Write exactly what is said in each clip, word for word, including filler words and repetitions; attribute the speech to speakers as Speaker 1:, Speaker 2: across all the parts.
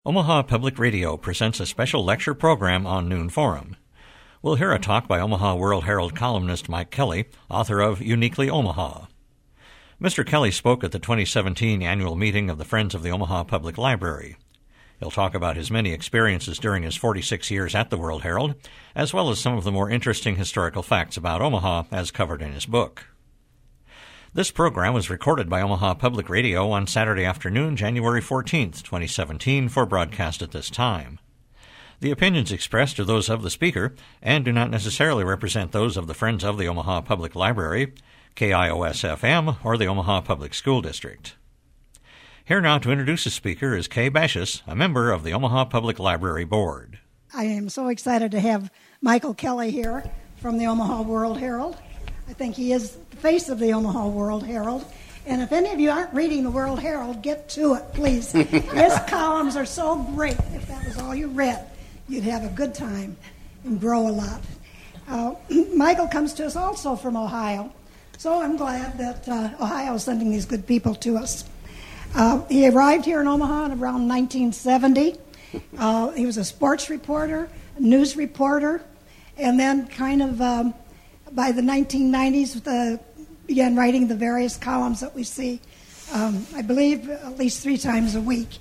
Speaker 1: Omaha Public Radio presents a special lecture program on Noon Forum. We'll hear a talk by Omaha World Herald columnist Mike Kelly, author of Uniquely Omaha. Mister Kelly spoke at the twenty seventeen annual meeting of the Friends of the Omaha Public Library. He'll talk about his many experiences during his forty-six years at the World Herald, as well as some of the more interesting historical facts about Omaha as covered in his book. This program was recorded by Omaha Public Radio on Saturday afternoon, January fourteenth, twenty seventeen, for broadcast at this time. The opinions expressed are those of the speaker and do not necessarily represent those of the Friends of the Omaha Public Library, K I O S F M, or the Omaha Public School District. Here now to introduce the speaker is Kay Bashis, a member of the Omaha Public Library Board.
Speaker 2: I am so excited to have Michael Kelly here from the Omaha World Herald. I think he is the face of the Omaha World Herald. And if any of you aren't reading the World Herald, get to it, please. His columns are so great. If that was all you read, you'd have a good time and grow a lot. Uh, Michael comes to us also from Ohio, so I'm glad that uh, Ohio is sending these good people to us. Uh, he arrived here in Omaha in around nineteen seventy. Uh, he was a sports reporter, a news reporter, and then kind of... Um, By the nineteen nineties, uh, began writing the various columns that we see, um, I believe, at least three times a week.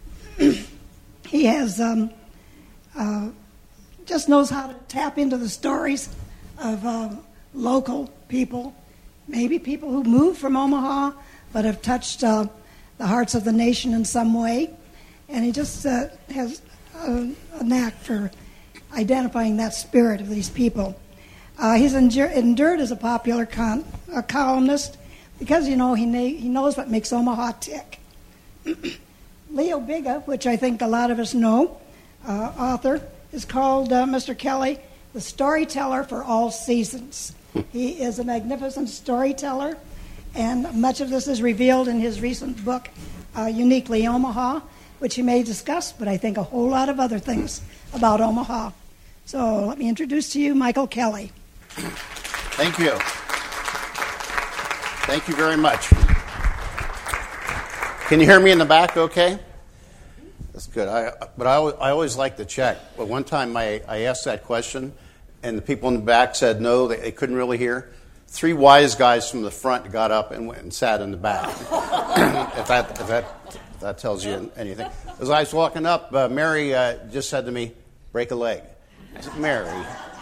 Speaker 2: He has um, uh, just knows how to tap into the stories of uh, local people, maybe people who moved from Omaha but have touched uh, the hearts of the nation in some way. And he just uh, has a, a knack for identifying that spirit of these people. Uh, he's endur- endured as a popular con- a columnist because, you know, he, na- he knows what makes Omaha tick. Leo Biga, which I think a lot of us know, uh, author, is called, uh, Mister Kelly, the storyteller for all seasons. He is a magnificent storyteller, and much of this is revealed in his recent book, uh, Uniquely Omaha, which he may discuss, but I think a whole lot of other things about Omaha. So let me introduce to you Michael Kelly.
Speaker 3: Thank you. Thank you very much. Can you hear me in the back okay? That's good. I, but I, I always like to check. But one time I, I asked that question, and the people in the back said no, they, they couldn't really hear. Three wise guys from the front got up and went and sat in the back. if, that, if, that, if that tells you anything. As I was walking up, uh, Mary uh, just said to me, break a leg. I said, Mary...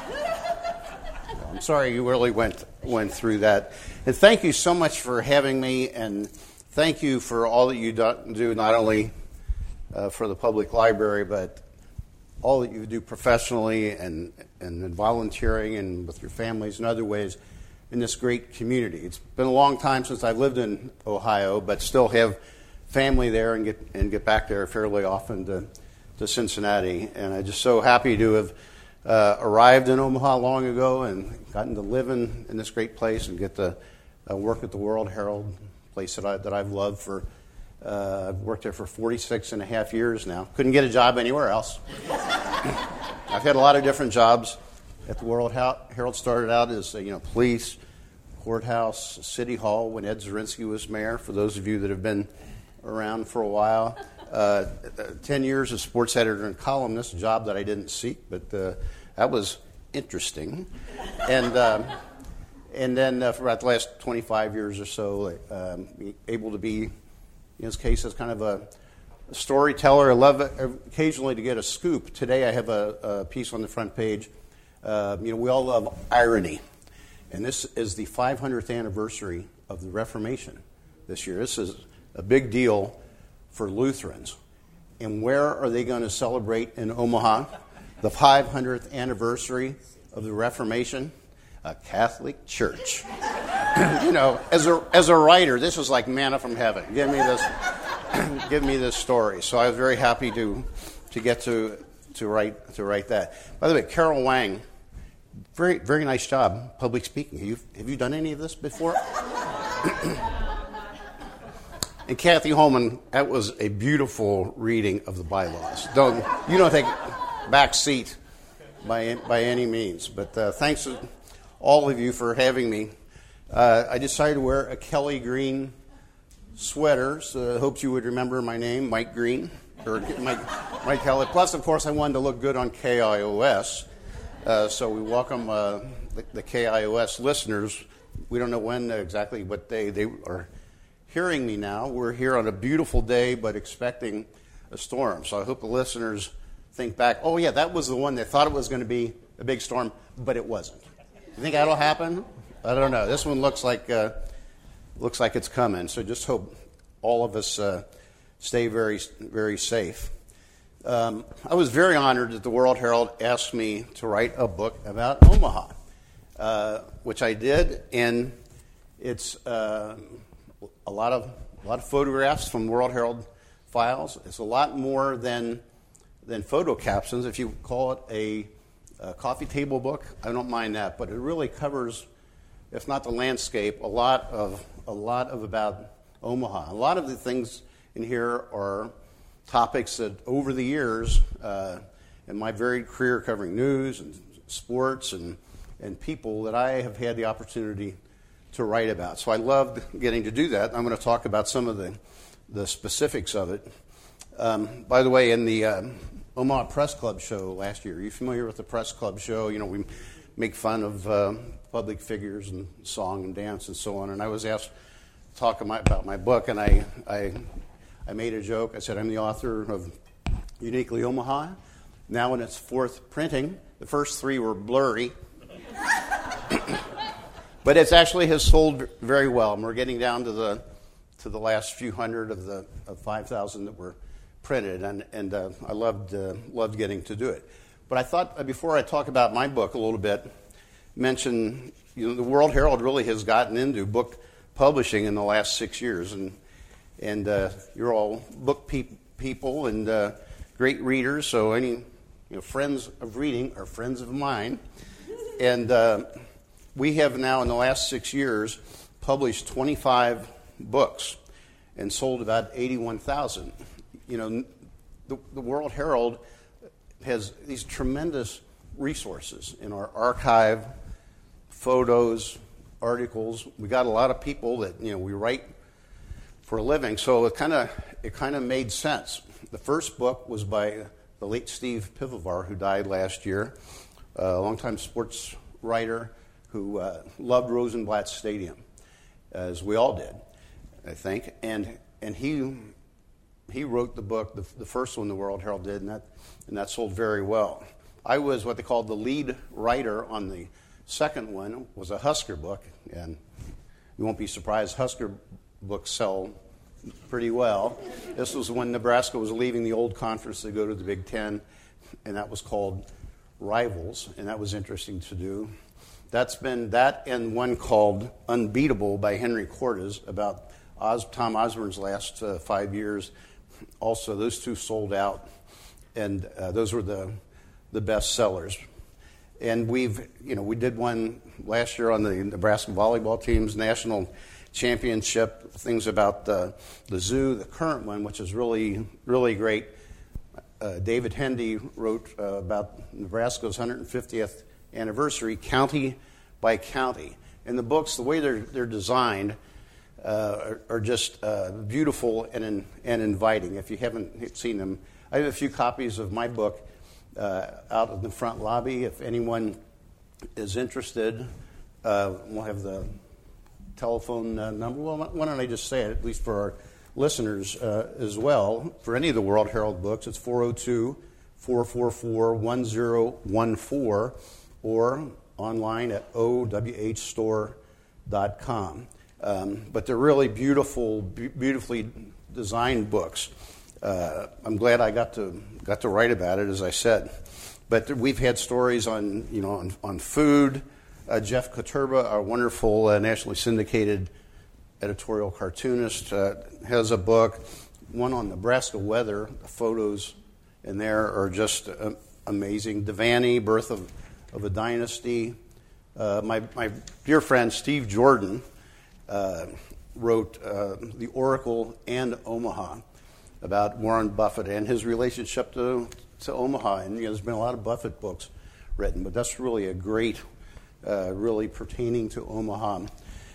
Speaker 3: I'm sorry you really went went through that. And thank you so much for having me, and thank you for all that you do, not only uh, for the public library, but all that you do professionally and, and in volunteering and with your families and other ways in this great community. It's been a long time since I've lived in Ohio, but still have family there and get and get back there fairly often to, to Cincinnati. And I'm just so happy to have Uh, arrived in Omaha long ago and gotten to live in, in this great place and get to uh, work at the World Herald, place that, I, that I've loved for, uh, I've worked there for forty-six and a half years now. Couldn't get a job anywhere else. I've had a lot of different jobs at the World Herald. Started out as, uh, you know, police, courthouse, city hall when Ed Zorinsky was mayor, for those of you that have been around for a while. Uh, ten years as sports editor and columnist, a job that I didn't seek, but uh, that was interesting. And um, and then uh, for about the last twenty-five years or so, um, able to be, in this case, as kind of a, a storyteller. I love occasionally to get a scoop. Today I have a, a piece on the front page. Uh, you know, we all love irony. And this is the five hundredth anniversary of the Reformation this year. This is a big deal for Lutherans. And where are they going to celebrate in Omaha the five hundredth anniversary of the Reformation? A Catholic church. You know, as a as a writer, this was like manna from heaven. Give me this, give me this story. So I was very happy to to get to to write to write that. By the way, Carol Wang, very very nice job public speaking. Have you have you done any of this before? And Kathy Holman, that was a beautiful reading of the bylaws. Don't you don't take back seat by by any means. But uh, thanks to all of you for having me. Uh, I decided to wear a Kelly Green sweater, so I hoped you would remember my name, Mike Green. or Mike, Mike Kelly. Plus, of course, I wanted to look good on K I O S. Uh, so we welcome uh, the, the K I O S listeners. We don't know when exactly what day they are hearing me now. We're here on a beautiful day, but expecting a storm. So I hope the listeners think back, oh, yeah, that was the one they thought it was going to be a big storm, but it wasn't. You think that'll happen? I don't know. This one looks like uh, looks like it's coming. So just hope all of us uh, stay very, very safe. Um, I was very honored that the World Herald asked me to write a book about Omaha, uh, which I did, and it's uh, a lot of a lot of photographs from World Herald files. It's a lot more than than photo captions. If you call it a, a coffee table book, I don't mind that, but it really covers, if not the landscape, a lot of a lot of about Omaha. A lot of the things in here are topics that over the years, uh, in my varied career covering news and sports and, and people, that I have had the opportunity to write about. So I loved getting to do that. I'm going to talk about some of the, the specifics of it. Um, by the way, in the uh, Omaha Press Club show last year, are you familiar with the Press Club show? You know, we make fun of uh, public figures and song and dance and so on. And I was asked to talk about my book, and I... I I made a joke. I said, I'm the author of Uniquely Omaha. Now in its fourth printing. The first three were blurry. But it actually has sold very well. And we're getting down to the to the last few hundred of the of five thousand that were printed. And, and uh, I loved, uh, loved getting to do it. But I thought, uh, before I talk about my book a little bit, mention, you know, the World Herald really has gotten into book publishing in the last six years. And And uh, you're all book pe- people and uh, great readers, so any you know, friends of reading are friends of mine. And uh, we have now, in the last six years, published twenty-five books and sold about eighty-one thousand. You know, the, the World Herald has these tremendous resources in our archive, photos, articles. We got a lot of people that, you know, we write for a living, so it kind of it kind of made sense. The first book was by the late Steve Pivovar, who died last year, a longtime sports writer who uh, loved Rosenblatt Stadium, as we all did, I think. And and he he wrote the book, the, the first one the World Herald did, and that and that sold very well. I was what they called the lead writer on the second one. It was a Husker book, and you won't be surprised, Husker books sell pretty well. This was when Nebraska was leaving the old conference to go to the Big Ten, and that was called Rivals, and that was interesting to do. That's been that and one called Unbeatable by Henry Cordes about Os, Tom Osborne's last uh, five years. Also, those two sold out, and uh, those were the the best sellers. And we've, you know, we did one last year on the Nebraska volleyball team's national championship, things about the, the zoo, the current one, which is really, really great. Uh, David Hendy wrote uh, about Nebraska's one hundred fiftieth anniversary, county by county. And the books, the way they're, they're designed, uh, are, are just uh, beautiful and, in, and inviting. If you haven't seen them, I have a few copies of my book uh, out in the front lobby. If anyone is interested, uh, we'll have the telephone uh, number. Well, why don't I just say it, at least for our listeners uh, as well. For any of the World Herald books, it's four oh two, four four four, one oh one four or online at o w h store dot com. Um, but they're really beautiful, be- beautifully designed books. Uh, I'm glad I got to got to write about it, as I said. But th- we've had stories on, you know, on, on food. Uh, Jeff Koterba, our wonderful uh, nationally syndicated editorial cartoonist, uh, has a book, one on Nebraska weather. The photos in there are just uh, amazing. Devaney, Birth of, of a Dynasty. Uh, my, my dear friend Steve Jordan uh, wrote uh, The Oracle and Omaha about Warren Buffett and his relationship to, to Omaha. And you know, there's been a lot of Buffett books written, but that's really a great Uh, really pertaining to Omaha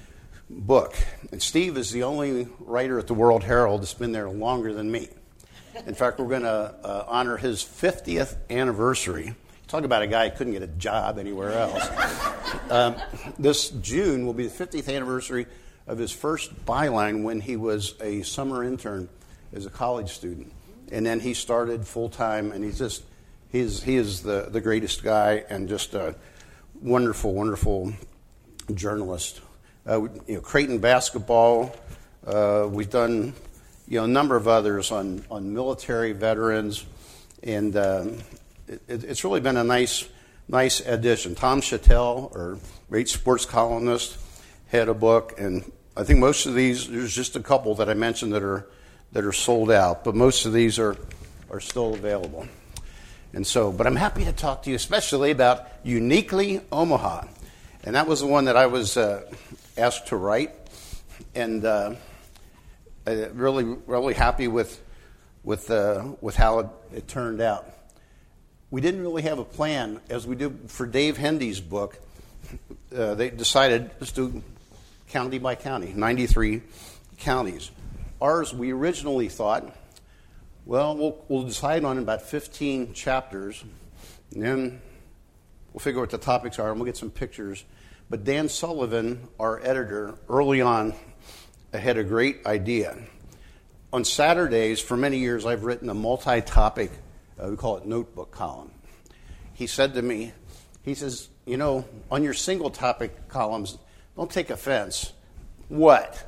Speaker 3: book. And Steve is the only writer at the World Herald that's been there longer than me. In fact, we're going to uh, honor his fiftieth anniversary. Talk about a guy who couldn't get a job anywhere else. um, this June will be the fiftieth anniversary of his first byline when he was a summer intern as a college student. And then he started full-time, and he's just, he's, he is the, the greatest guy and just a wonderful, wonderful journalist. Uh, you know, Creighton basketball, uh, we've done, you know, a number of others on, on military veterans, and um, it, it's really been a nice, nice addition. Tom Chattel, our great sports columnist, had a book, and I think most of these, there's just a couple that I mentioned that are that are sold out, but most of these are are still available. And so, but I'm happy to talk to you, especially about Uniquely Omaha, and that was the one that I was uh, asked to write, and uh, really, really happy with with uh, with how it, it turned out. We didn't really have a plan, as we did for Dave Hendy's book. Uh, they decided let's do county by county, ninety-three counties. Ours, we originally thought, well, we'll, we'll decide on about fifteen chapters, and then we'll figure what the topics are, and we'll get some pictures. But Dan Sullivan, our editor, early on had a great idea. On Saturdays, for many years, I've written a multi-topic, uh, we call it notebook column. He said to me, he says, you know, on your single topic columns, don't take offense. What?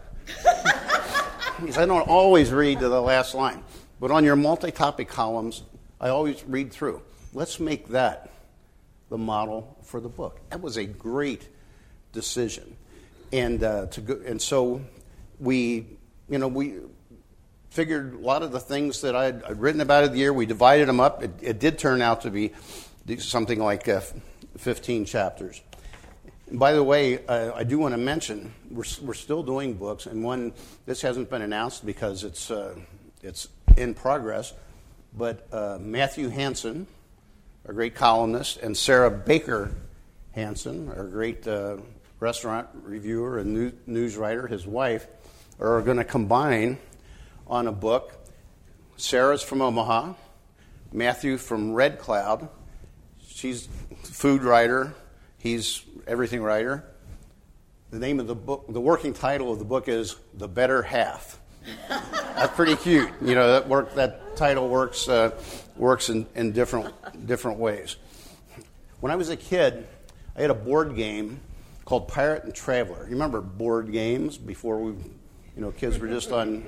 Speaker 3: Because I don't always read to the last line. But on your multi-topic columns, I always read through. Let's make that the model for the book. That was a great decision. And uh, to go, and so we, you know, we figured a lot of the things that I'd, I'd written about in the year, we divided them up. It, it did turn out to be something like uh, fifteen chapters. By the way, uh, I do want to mention we're we're still doing books, and one this hasn't been announced because it's uh, it's in progress. But uh, Matthew Hansen, our great columnist, and Sarah Baker Hansen, our great uh, restaurant reviewer and new, news writer, his wife, are going to combine on a book. Sarah's from Omaha, Matthew from Red Cloud. She's a food writer. He's everything writer. The name of the book, the working title of the book is The Better Half. That's pretty cute. You know, that work. That title works uh, works in, in different different ways. When I was a kid, I had a board game called Pirate and Traveler. You remember board games before we, you know, kids were just on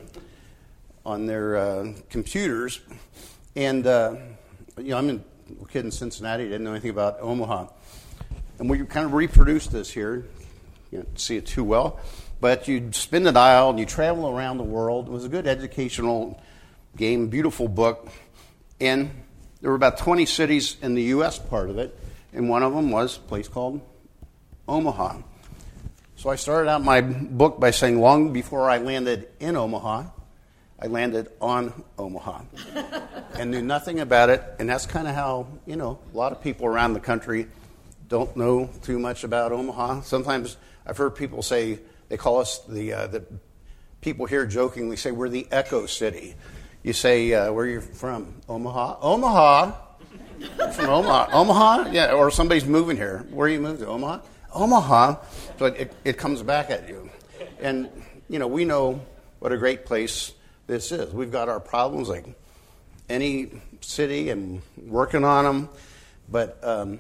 Speaker 3: on their uh, computers. And uh, you know, I'm a kid in Cincinnati. Didn't know anything about Omaha. And we kind of reproduced this here. You don't see it too well. But you'd spin the dial and you travel around the world. It was a good educational game, beautiful book. And there were about twenty cities in the U S part of it. And one of them was a place called Omaha. So I started out my book by saying long before I landed in Omaha, I landed on Omaha and knew nothing about it. And that's kind of how, you know, a lot of people around the country don't know too much about Omaha. Sometimes I've heard people say, they call us the, uh, the people here jokingly say we're the Echo City. You say, uh, where are you from? Omaha? Omaha? From Omaha? Omaha? Yeah, or somebody's moving here. Where are you moving to? Omaha? Omaha. So it, it comes back at you. And, you know, we know what a great place this is. We've got our problems like any city and working on them. But um,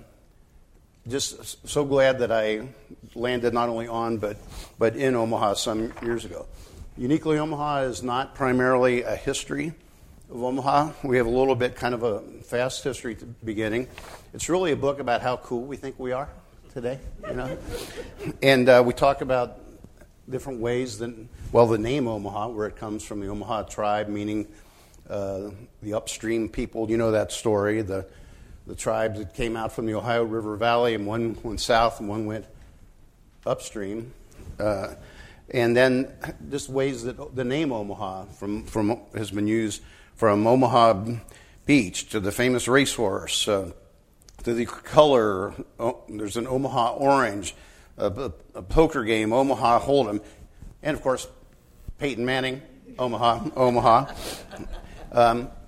Speaker 3: just so glad that I landed not only on but but in Omaha some years ago. Uniquely Omaha is not primarily a history of Omaha. We have a little bit kind of a fast history at the beginning. It's really a book about how cool we think we are today, you know. And uh, we talk about different ways that, well, the name Omaha, where it comes from, the Omaha tribe, meaning uh, the upstream people. You know that story, the the tribes that came out from the Ohio River Valley, and one went south and one went upstream. Uh, and then just ways that the name Omaha from, from has been used from Omaha Beach to the famous racehorse, uh, to the color. Oh, there's an Omaha Orange, a, a, a poker game, Omaha Hold'em, and of course, Peyton Manning, Omaha, Omaha. Um,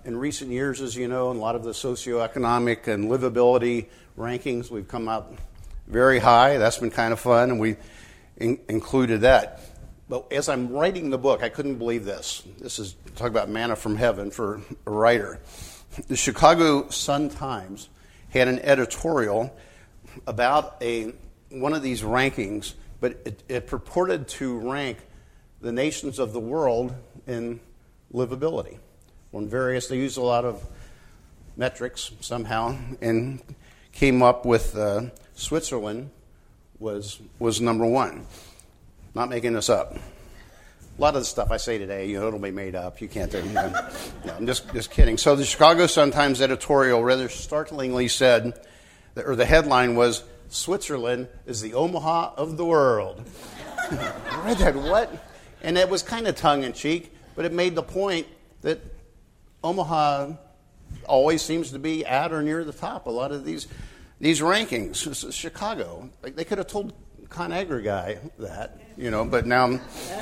Speaker 3: in recent years, as you know, in a lot of the socioeconomic and livability rankings, we've come up very high. That's been kind of fun, and we in- included that. But as I'm writing the book, I couldn't believe this. This is, talk about manna from heaven for a writer. The Chicago Sun-Times had an editorial about a one of these rankings, but it, it purported to rank the nations of the world in livability. On various, they used a lot of metrics somehow, and came up with uh, Switzerland was was number one. Not making this up. A lot of the stuff I say today, you know, it'll be made up. You can't. You know, no, I'm just just kidding. So the Chicago Sun-Times editorial rather startlingly said, that, or the headline was, "Switzerland is the Omaha of the world." I read that, what? And it was kind of tongue-in-cheek, but it made the point that Omaha always seems to be at or near the top. A lot of these these rankings. This is Chicago. Like, they could have told ConAgra guy that, you know, but now.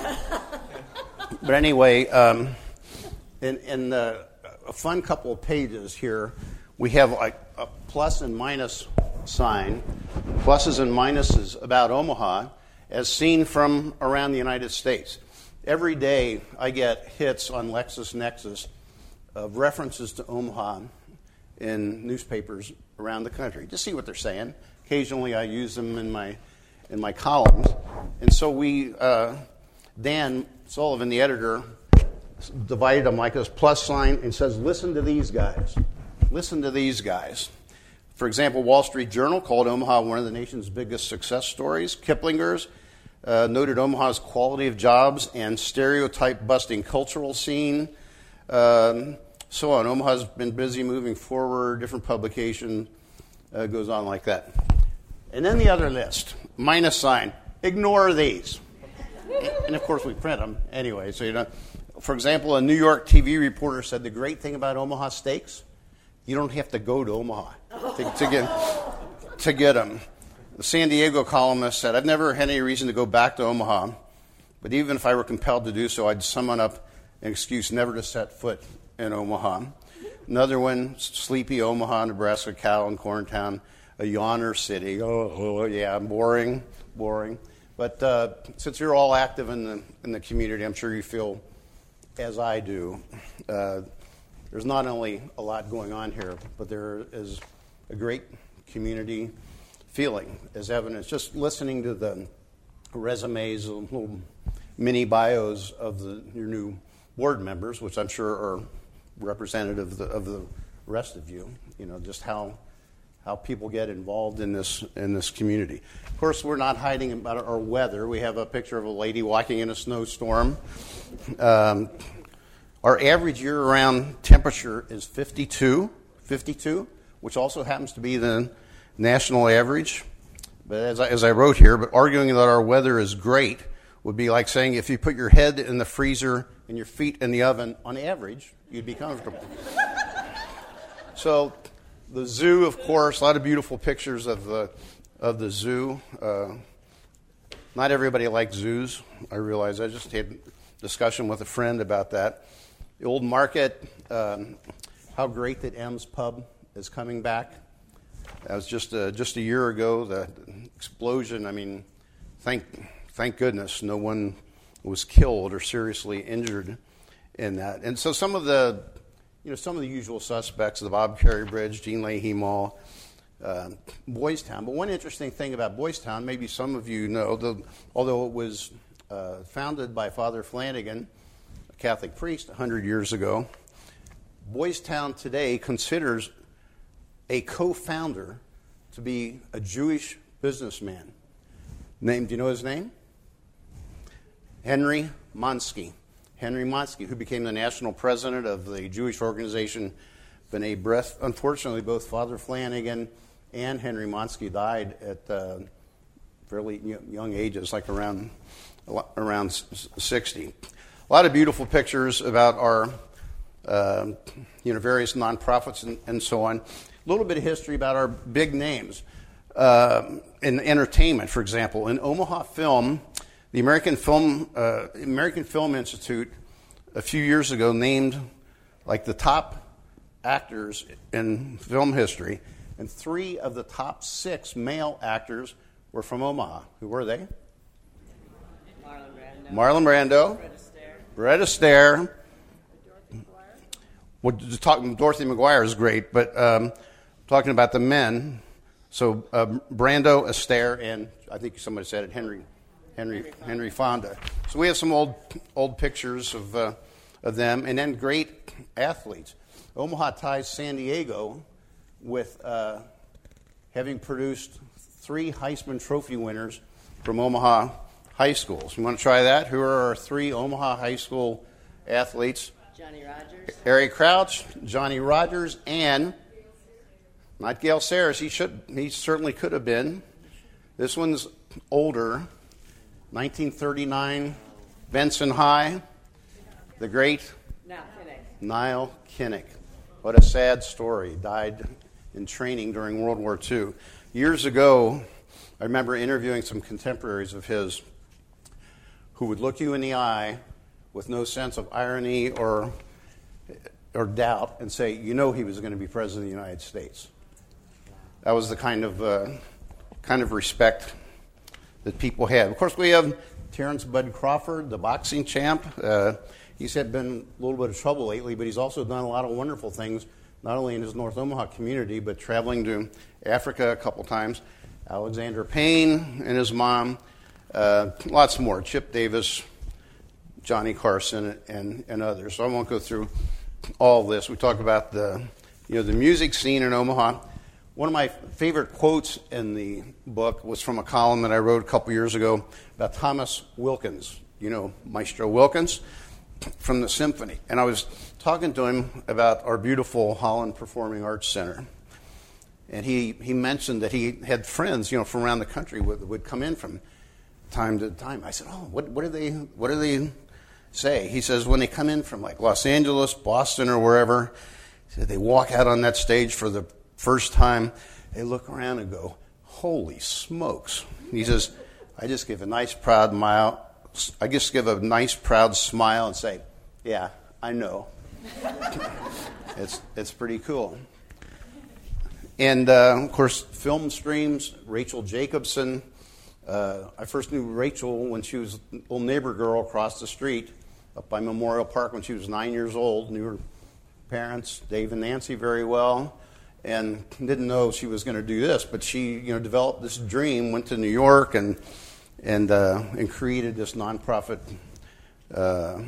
Speaker 3: But anyway, um, in, in the, a fun couple of pages here, we have like a plus and minus sign, pluses and minuses about Omaha, as seen from around the United States. Every day I get hits on LexisNexis of references to Omaha in newspapers around the country. Just see what they're saying. Occasionally I use them in my in my columns. And so we, uh, Dan Sullivan, the editor, divided them like this plus sign and says, listen to these guys. Listen to these guys. For example, Wall Street Journal called Omaha one of the nation's biggest success stories. Kiplinger's uh, noted Omaha's quality of jobs and stereotype-busting cultural scene. Um, so on. Omaha's been busy moving forward. Different publication uh, goes on like that. And then the other list, minus sign. Ignore these. And of course we print them anyway. So you know, for example, a New York T V reporter said the great thing about Omaha steaks, you don't have to go to Omaha to, to get to get them. The San Diego columnist said, I've never had any reason to go back to Omaha, but even if I were compelled to do so, I'd summon up an excuse never to set foot in Omaha. Another one, sleepy Omaha, Nebraska, cow and corn town, a yawner city. Oh, oh yeah, boring, boring. But uh, since you're all active in the in the community, I'm sure you feel as I do. Uh, there's not only a lot going on here, but there is a great community feeling, as evidenced just listening to the resumes, little mini bios of the your new board members, which I'm sure are representative of the, of the rest of you. You know, just how. how people get involved in this in this community. Of course, we're not hiding about our weather. We have a picture of a lady walking in a snowstorm. Um, our average year-round temperature is fifty-two, fifty-two, which also happens to be the national average. But as I, as I wrote here, but arguing that our weather is great would be like saying if you put your head in the freezer and your feet in the oven, on average, you'd be comfortable. So. The zoo, of course, a lot of beautiful pictures of the of the zoo. Uh, not everybody likes zoos, I realize. I just had a discussion with a friend about that. The old market, um, how great that M's Pub is coming back. That was just a, just a year ago, the explosion. I mean, thank thank goodness no one was killed or seriously injured in that. And so some of the You know, some of the usual suspects, the Bob Carey Bridge, Jean Leahy Mall, uh, Boys Town. But one interesting thing about Boys Town, maybe some of you know, the, although it was uh, founded by Father Flanagan, a Catholic priest, one hundred years ago, Boys Town today considers a co-founder to be a Jewish businessman. Named, do you know his name? Henry Monsky. Henry Monsky, who became the national president of the Jewish organization B'nai B'rith. Unfortunately, both Father Flanagan and Henry Monsky died at uh, fairly young ages, like around around sixty. A lot of beautiful pictures about our uh, you know various nonprofits and, and so on. A little bit of history about our big names uh, in entertainment, for example, in Omaha Film. The American Film uh, American Film Institute a few years ago named like the top actors in film history, and three of the top six male actors were from Omaha. Who were they?
Speaker 4: Marlon Brando.
Speaker 3: Marlon Brando.
Speaker 4: Fred Astaire.
Speaker 3: Fred Astaire.
Speaker 4: Dorothy McGuire.
Speaker 3: Well, just talking, Dorothy McGuire is great, but um, talking about the men, so uh, Brando, Astaire, and I think somebody said it, Henry, Henry, Henry Fonda. Henry Fonda. So we have some old, old pictures of uh, of them, and then great athletes. Omaha ties San Diego with uh, having produced three Heisman Trophy winners from Omaha high schools. You want to try that? Who are our three Omaha high school athletes?
Speaker 4: Johnny Rogers.
Speaker 3: Harry Crouch, Johnny Rogers, and not Gale Sayers. He should. He certainly could have been. This one's older. nineteen thirty-nine, Benson High. The great
Speaker 4: Now, Kinnick.
Speaker 3: Niall Kinnick. What a sad story. Died in training during World War Two. Years ago, I remember interviewing some contemporaries of his who would look you in the eye with no sense of irony or or doubt and say, you know he was going to be president of the United States. That was the kind of uh, kind of respect that people had. Of course, we have Terrence Bud Crawford, the boxing champ. Uh, he's had been a little bit of trouble lately, but he's also done a lot of wonderful things, not only in his North Omaha community, but traveling to Africa a couple times. Alexander Payne and his mom, uh, lots more. Chip Davis, Johnny Carson, and, and others. So I won't go through all this. We talk about the, you know, the music scene in Omaha. One of my favorite quotes in the book was from a column that I wrote a couple years ago about Thomas Wilkins, you know, Maestro Wilkins from the symphony. And I was talking to him about our beautiful Holland Performing Arts Center. And he, he mentioned that he had friends, you know, from around the country would, would come in from time to time. I said, oh, what, what do they what do they say? He says, when they come in from like Los Angeles, Boston, or wherever, he said, they walk out on that stage for the first time, they look around and go, holy smokes. He says, I just give a nice proud smile. I just give a nice proud smile and say, yeah, I know. it's it's pretty cool. And uh, of course, film streams, Rachel Jacobson. Uh, I first knew Rachel when she was a little neighbor girl across the street up by Memorial Park when she was nine years old. Knew her parents, Dave and Nancy, very well. And didn't know she was going to do this, but she, you know, developed this dream. Went to New York and and uh, and created this nonprofit uh,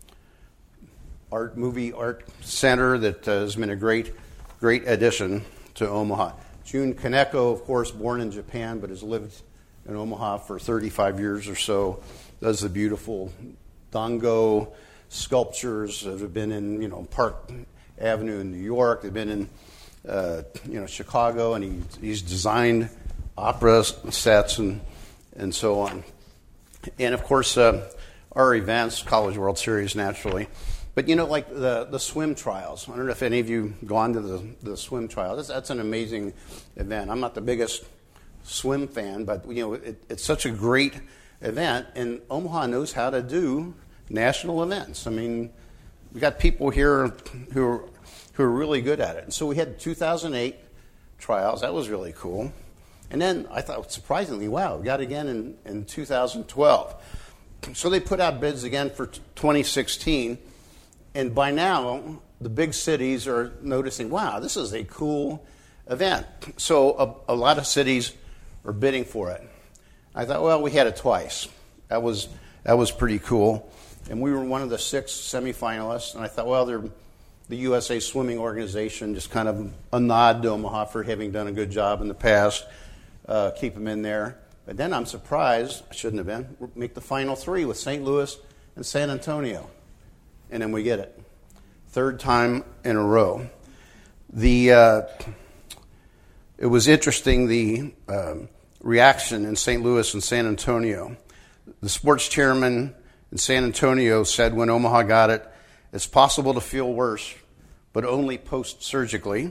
Speaker 3: art movie art center that uh, has been a great great addition to Omaha. June Kaneko, of course, born in Japan, but has lived in Omaha for thirty-five years or so. Does the beautiful dango sculptures that have been in, you know, Park Avenue in New York. They've been in Uh, you know, Chicago, and he, he's designed opera sets and and so on. And of course, uh, our events, College World Series, naturally. But you know, like the the swim trials. I don't know if any of you gone to the the swim trials. That's, that's an amazing event. I'm not the biggest swim fan, but you know, it, it's such a great event, and Omaha knows how to do national events. I mean, we got people here who are who are really good at it. And so we had two thousand eight trials. That was really cool. And then I thought, surprisingly, wow, we got it again in, in two thousand twelve. So they put out bids again for twenty sixteen. And by now, the big cities are noticing, wow, this is a cool event. So a, a lot of cities are bidding for it. I thought, well, we had it twice. That was that was pretty cool. And we were one of the six semifinalists. And I thought, well, they're the U S A Swimming Organization, just kind of a nod to Omaha for having done a good job in the past, uh, keep them in there. But then I'm surprised, I shouldn't have been, make the final three with Saint Louis and San Antonio. And then we get it. Third time in a row. The uh, it was interesting, the uh, reaction in Saint Louis and San Antonio. The sports chairman in San Antonio said when Omaha got it, it's possible to feel worse, but only post-surgically.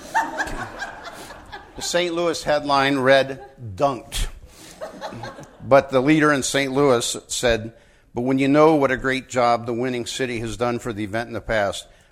Speaker 3: The Saint Louis headline read, dunked. But the leader in Saint Louis said, but when you know what a great job the winning city has done for the event in the past,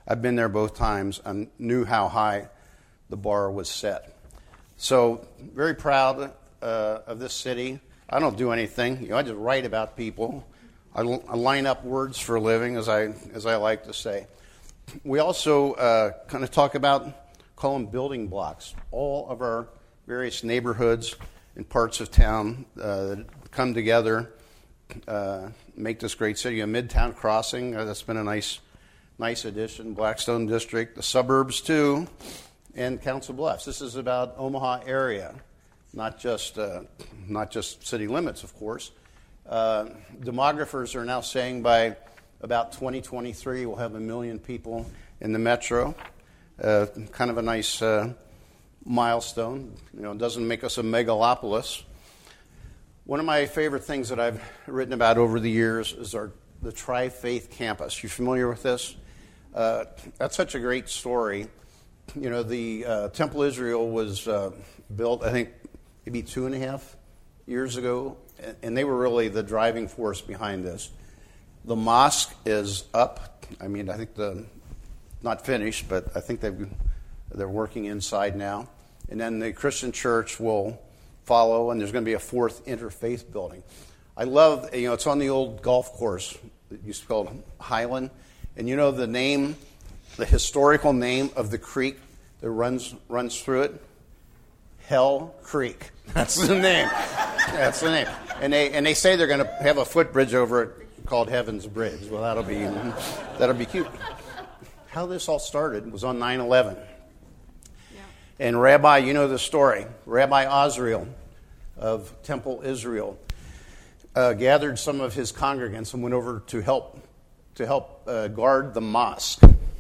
Speaker 3: I've been there both times and knew how high the bar was set. So very proud uh, of this city. I don't do anything. You know, I just write about people. I, I line up words for a living, as I as I like to say. We also uh, kind of talk about, call them building blocks. All of our various neighborhoods and parts of town uh, that come together, uh, make this great city. A Midtown Crossing, uh, that's been a nice, nice addition. Blackstone District, the suburbs too, and Council Bluffs. This is about Omaha area, not just uh, not just city limits, of course. Uh, demographers are now saying by about twenty twenty-three we'll have a million people in the metro. Uh, kind of a nice uh, milestone. You know, it doesn't make us a megalopolis. One of my favorite things that I've written about over the years is our the Tri-Faith Campus. You familiar with this? Uh, that's such a great story. You know, the uh, Temple Israel was uh, built, I think, maybe two and a half years ago, and they were really the driving force behind this. The mosque is up. I mean, I think the not finished, but I think they've they're working inside now. And then the Christian church will follow, and there's going to be a fourth interfaith building. I love, you know, it's on the old golf course that used to be called Highland, and you know the name, the historical name of the creek that runs runs through it. Hell Creek. That's the name. That's the name. And they and they say they're going to have a footbridge over it called Heaven's Bridge. Well, that'll be that'll be cute. How this all started was on nine eleven. Yeah. And Rabbi, you know the story. Rabbi Azriel of Temple Israel uh, gathered some of his congregants and went over to help to help uh, guard the mosque.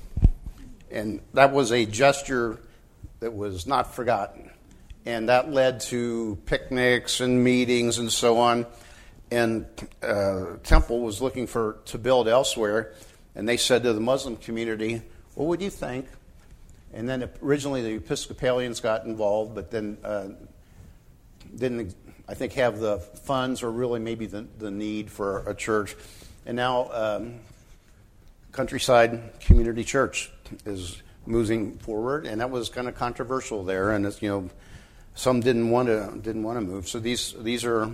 Speaker 3: And that was a gesture that was not forgotten. And that led to picnics and meetings and so on. And uh, Temple was looking for to build elsewhere, and they said to the Muslim community, "What would you think?" And then originally the Episcopalians got involved, but then uh, didn't, I think, have the funds or really maybe the, the need for a church. And now um, Countryside Community Church is moving forward, and that was kind of controversial there. And it's, you know, some didn't want to didn't want to move. So these these are,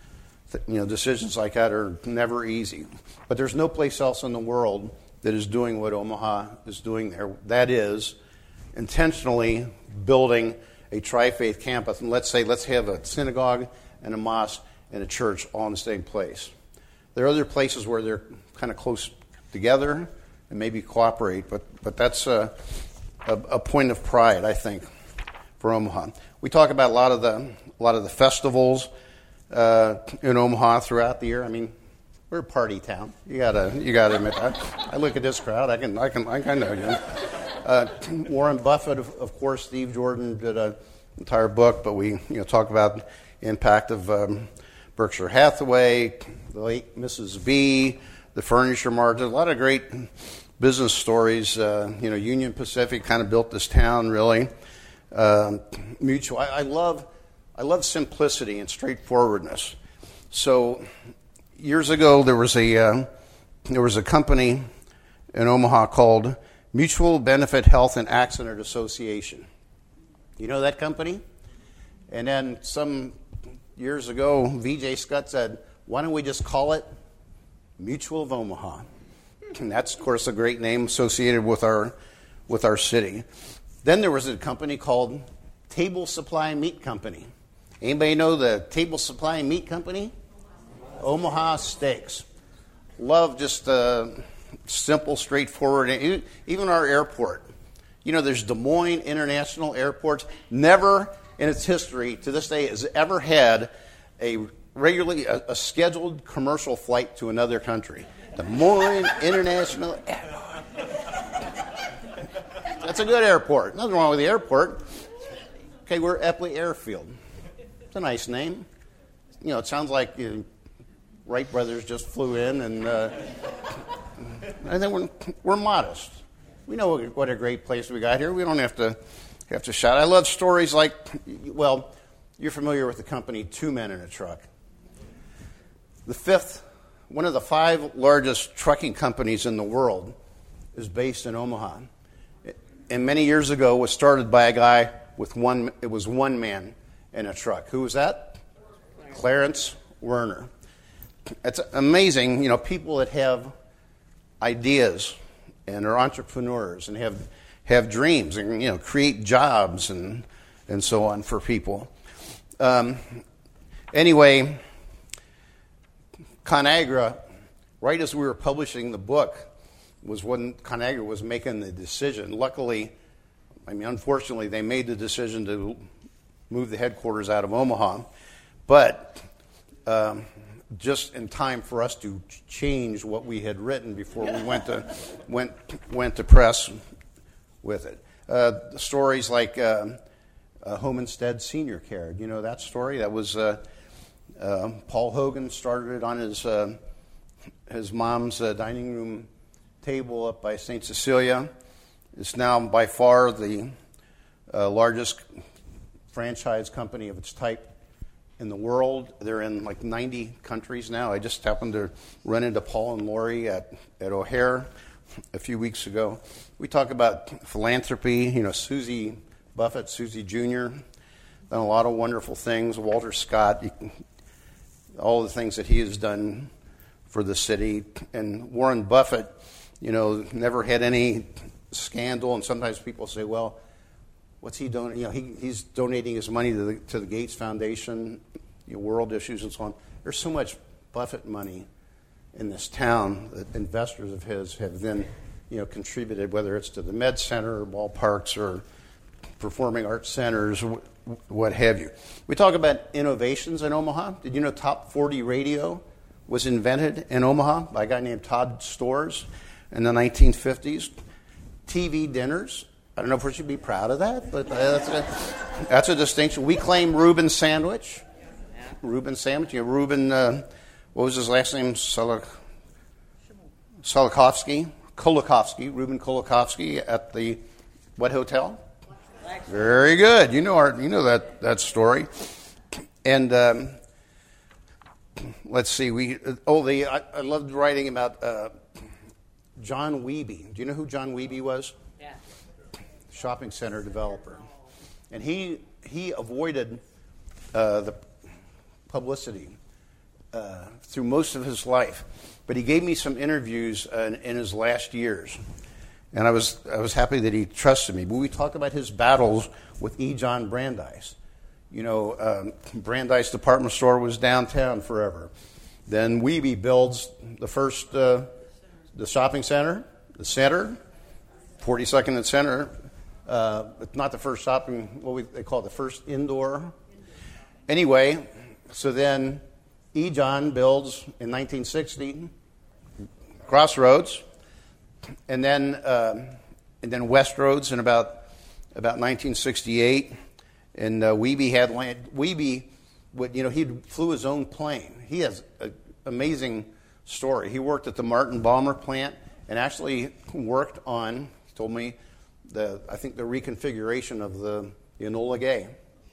Speaker 3: you know, decisions like that are never easy. But there's no place else in the world that is doing what Omaha is doing there. That is intentionally building a tri-faith campus. And let's say let's have a synagogue and a mosque and a church all in the same place. There are other places where they're kind of close together and maybe cooperate, but but that's a, a, a point of pride, I think, for Omaha. We talk about a lot of the a lot of the festivals uh, in Omaha throughout the year. I mean, we're a party town. You gotta you gotta admit that. I look at this crowd. I can I can I can know you. Uh, Warren Buffett, of, of course. Steve Jordan did an entire book, but we you know talk about the impact of um, Berkshire Hathaway, the late Missus B, the furniture market. A lot of great business stories. Uh, you know, Union Pacific kind of built this town, really. Uh, mutual. I, I love, I love simplicity and straightforwardness. So, years ago, there was a uh, there was a company in Omaha called Mutual Benefit Health and Accident Association. You know that company? And then some years ago, V J Scott said, "Why don't we just call it Mutual of Omaha?" And that's, of course, a great name associated with our with our city. Then there was a company called Table Supply Meat Company. Anybody know the Table Supply Meat Company? Omaha Steaks. Love just uh, simple, straightforward. Even our airport. You know, there's Des Moines International Airport. Never in its history to this day has ever had a regularly a, a scheduled commercial flight to another country. Des Moines International Airport. That's a good airport. Nothing wrong with the airport. Okay, we're Epley Airfield. It's a nice name. You know, it sounds like you know, Wright brothers just flew in, and uh, and then we're, we're modest. We know what a great place we got here. We don't have to have to shout. I love stories like, well, you're familiar with the company Two Men in a Truck. The fifth, one of the five largest trucking companies in the world is based in Omaha. And many years ago was started by a guy with one, it was one man in a truck. Who was that? Clarence Werner. It's amazing, you know, people that have ideas and are entrepreneurs and have have dreams and, you know, create jobs and and so on for people. Um, anyway, ConAgra, right as we were publishing the book, was when ConAgra was making the decision. Luckily, I mean, unfortunately, they made the decision to move the headquarters out of Omaha, but um, just in time for us to change what we had written before we went to went went to press with it. Uh, stories like uh, uh, Home Instead Senior Care. You know that story? That was uh, uh, Paul Hogan started it on his uh, his mom's uh, dining room table up by Saint Cecilia. It's now by far the uh, largest franchise company of its type in the world. They're in like ninety countries now. I just happened to run into Paul and Lori at, at O'Hare a few weeks ago. We talk about philanthropy, you know, Susie Buffett, Susie Junior, done a lot of wonderful things. Walter Scott, you can, all the things that he has done for the city. And Warren Buffett, you know, never had any scandal. And sometimes people say, well, what's he doing? You know, he, he's donating his money to the, to the Gates Foundation, you know, world issues and so on. There's so much Buffett money in this town that investors of his have then, you know, contributed, whether it's to the Med Center or ballparks or performing arts centers, what have you. We talk about innovations in Omaha. Did you know Top forty Radio was invented in Omaha by a guy named Todd Storrs in the nineteen fifties? T V dinners. I don't know if we should be proud of that, but that's a, that's a distinction. We claim Reuben Sandwich. Reuben Sandwich. You know, Reuben, uh, what was his last name? Solok- Solikovsky. Kolakovsky. Reuben Kolakovsky at the what hotel? Very good. You know our, you know that, that story. And um, let's see. We oh the I, I loved writing about uh, John Wiebe. Do you know who John Wiebe was?
Speaker 4: Yeah.
Speaker 3: Shopping center developer, and he he avoided uh, the publicity uh, through most of his life, but he gave me some interviews uh, in, in his last years, and I was I was happy that he trusted me. But we talk about his battles with E. John Brandeis. You know, um, Brandeis department store was downtown forever. Then Wiebe builds the first uh, the shopping center, the center, forty-second and Center. Uh, it's not the first shopping, what we, they call it the first indoor. Anyway, so then E. John builds in nineteen sixty Crossroads, and then um, and then Westroads in about about nineteen sixty-eight. And uh, Wiebe had land. Wiebe, would you know, he flew his own plane. He has an amazing story. He worked at the Martin Balmer plant and actually worked on, he told me, the I think the reconfiguration of the Enola Gay.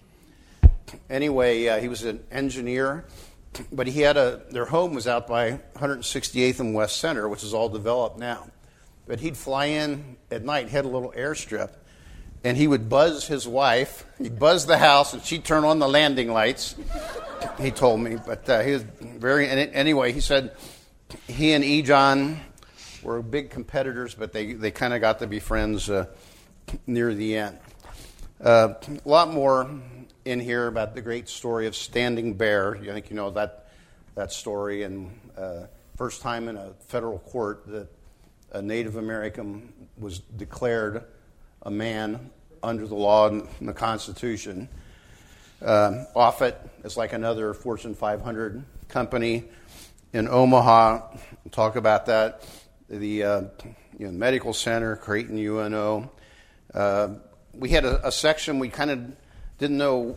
Speaker 3: Anyway, uh, he was an engineer, but he had a their home was out by one hundred sixty-eighth and West Center, which is all developed now. But he'd fly in at night, had a little airstrip, and he would buzz his wife. He'd buzz the house, and she'd turn on the landing lights. He told me, but uh, he was very. Anyway, he said he and E. John were big competitors, but they they kind of got to be friends uh, near the end. Uh, a lot more in here about the great story of Standing Bear. I think you know that that story, and uh, first time in a federal court that a Native American was declared a man under the law and the Constitution. Um, Offutt is like another Fortune five hundred company in Omaha. We'll talk about that. The uh, you know, medical center, Creighton U N O. Uh, we had a, a section we kind of didn't know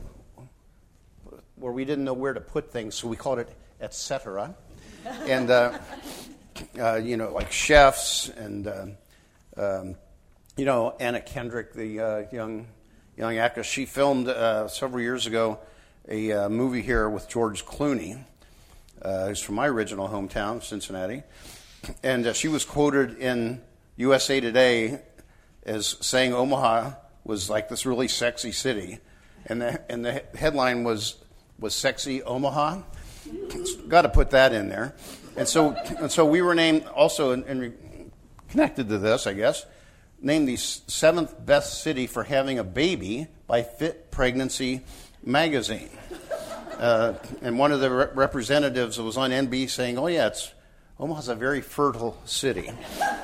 Speaker 3: where we didn't know where to put things, so we called it et cetera. And uh, uh, you know, like chefs and uh, um, you know, Anna Kendrick, the uh, young young actress. She filmed uh, several years ago a uh, movie here with George Clooney. Uh, he's from my original hometown, Cincinnati. And uh, she was quoted in U S A Today as saying Omaha was like this really sexy city, and the and the headline was was sexy Omaha. Got to put that in there, and so and so we were named also in, in connected to this, I guess, named the seventh best city for having a baby by Fit Pregnancy magazine. Uh, and one of the re- representatives was on N B C saying, "Oh yeah, it's Omaha's a very fertile city."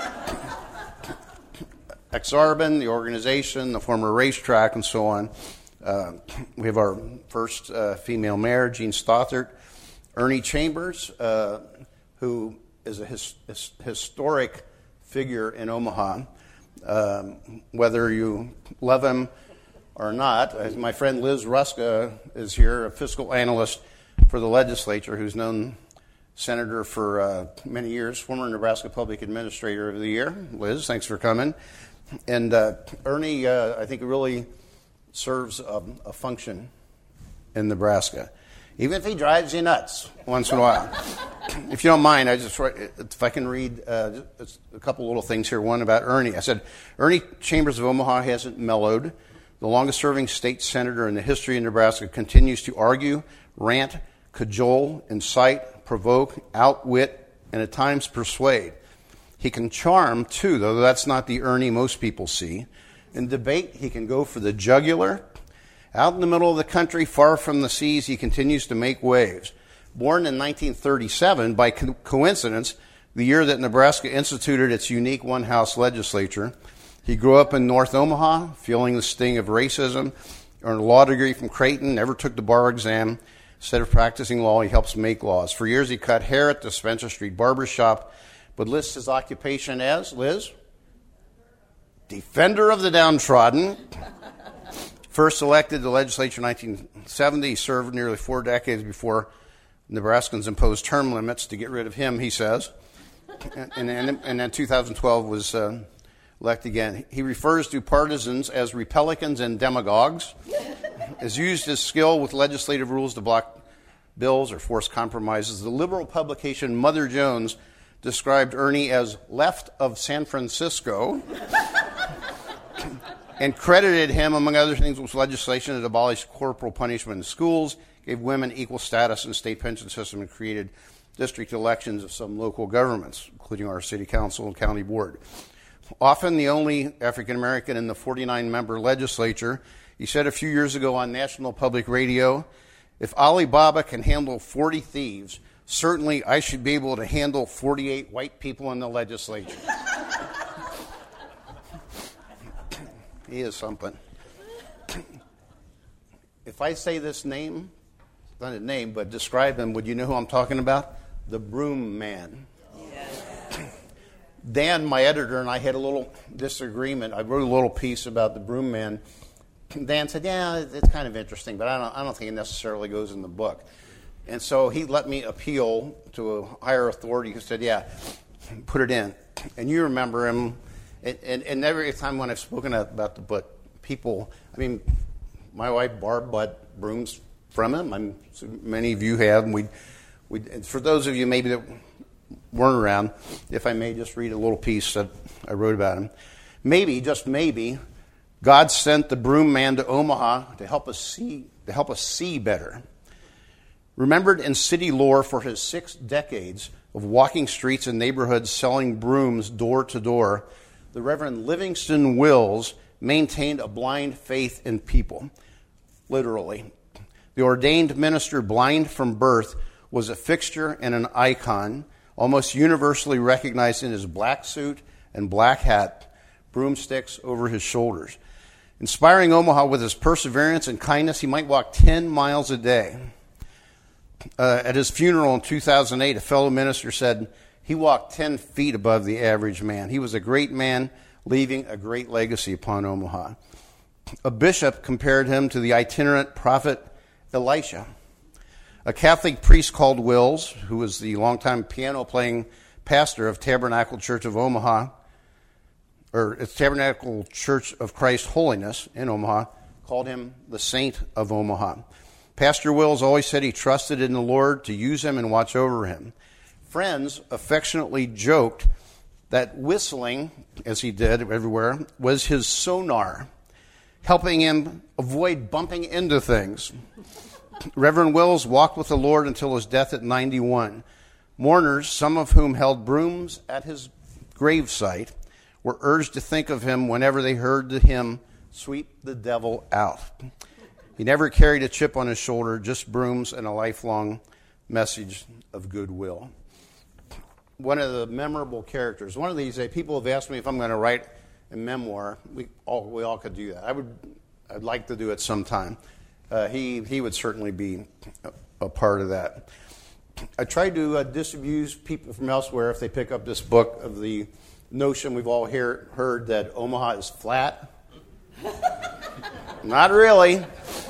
Speaker 3: Exarban, the organization, the former racetrack, and so on. Uh, we have our first uh, female mayor, Jean Stothert. Ernie Chambers, uh, who is a his, his, historic figure in Omaha. Um, whether you love him or not, as my friend Liz Ruska is here, a fiscal analyst for the legislature, who's known senator for uh, many years, former Nebraska Public Administrator of the Year. Liz, thanks for coming. And uh, Ernie, uh, I think, really serves a, a function in Nebraska, even if he drives you nuts once in a while. If you don't mind, I just if I can read uh, just a couple little things here. One about Ernie. I said, Ernie Chambers of Omaha hasn't mellowed. The longest-serving state senator in the history of Nebraska continues to argue, rant, cajole, incite, provoke, outwit, and at times persuade. He can charm, too, though that's not the Ernie most people see. In debate, he can go for the jugular. Out in the middle of the country, far from the seas, he continues to make waves. Born in nineteen thirty-seven, by co- coincidence, the year that Nebraska instituted its unique one-house legislature, he grew up in North Omaha, feeling the sting of racism, earned a law degree from Creighton, never took the bar exam. Instead of practicing law, he helps make laws. For years, he cut hair at the Spencer Street Barber Shop, but lists his occupation as, Liz? Defender of the downtrodden. First elected to the legislature in nineteen seventy, he served nearly four decades before Nebraskans imposed term limits to get rid of him, he says. And, and, and in two thousand twelve was uh, elected again. He refers to partisans as Republicans and demagogues, has used his skill with legislative rules to block bills or force compromises. The liberal publication Mother Jones described Ernie as left of San Francisco and credited him, among other things, with legislation that abolished corporal punishment in schools, gave women equal status in the state pension system, and created district elections of some local governments, including our city council and county board. Often the only African American in the forty-nine member legislature, he said a few years ago on National Public Radio, "If Alibaba can handle forty thieves, certainly I should be able to handle forty-eight white people in the legislature." He is something. If I say this name, not a name, but describe him, would you know who I'm talking about? The Broom Man. Yes. Dan, my editor, and I had a little disagreement. I wrote a little piece about the Broom Man. Dan said, yeah, it's kind of interesting, but I don't, I don't think it necessarily goes in the book. And so he let me appeal to a higher authority who said, yeah, put it in. And you remember him. And, and, and every time when I've spoken about the book, people, I mean, my wife Barb bought brooms from him. I'm, so many of you have. And we, we, for those of you maybe that weren't around, if I may just read a little piece that I wrote about him. Maybe, just maybe, God sent the Broom Man to Omaha to help us see, to help us see better. Remembered in city lore for his six decades of walking streets and neighborhoods selling brooms door to door, the Reverend Livingston Wills maintained a blind faith in people, literally. The ordained minister, blind from birth, was a fixture and an icon, almost universally recognized in his black suit and black hat, broomsticks over his shoulders. Inspiring Omaha with his perseverance and kindness, he might walk ten miles a day. Uh, at his funeral in two thousand eight, a fellow minister said, he walked ten feet above the average man. He was a great man, leaving a great legacy upon Omaha. A bishop compared him to the itinerant prophet Elisha. A Catholic priest called Wills, who was the longtime piano-playing pastor of Tabernacle Church of Omaha, or it's Tabernacle Church of Christ Holiness in Omaha, called him the Saint of Omaha. Pastor Wills always said he trusted in the Lord to use him and watch over him. Friends affectionately joked that whistling, as he did everywhere, was his sonar, helping him avoid bumping into things. Reverend Wills walked with the Lord until his death at ninety-one. Mourners, some of whom held brooms at his gravesite, were urged to think of him whenever they heard the hymn, "Sweep the Devil Out." He never carried a chip on his shoulder, just brooms and a lifelong message of goodwill. One of the memorable characters. One of these days, people have asked me if I'm going to write a memoir. We all we all could do that. I would. I'd like to do it sometime. Uh, he he would certainly be a, a part of that. I tried to uh, disabuse people from elsewhere if they pick up this book of the notion we've all hear, heard that Omaha is flat. Not really.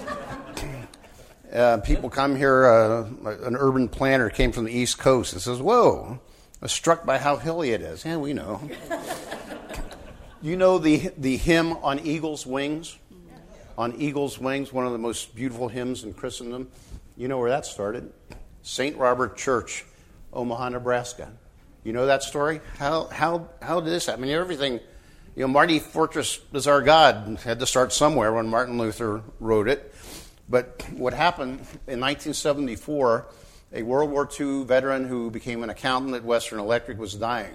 Speaker 3: Uh, people come here, uh, an urban planner came from the East Coast and says, "Whoa, I was struck by how hilly it is." Yeah, we know. You know the the hymn On Eagle's Wings? On Eagle's Wings, one of the most beautiful hymns in Christendom. You know where that started? Saint Robert Church, Omaha, Nebraska. You know that story? How how how did this happen? I mean, everything, you know, Marty Fortress is our God had to start somewhere when Martin Luther wrote it. But what happened in nineteen seventy-four, a World War Two veteran who became an accountant at Western Electric was dying.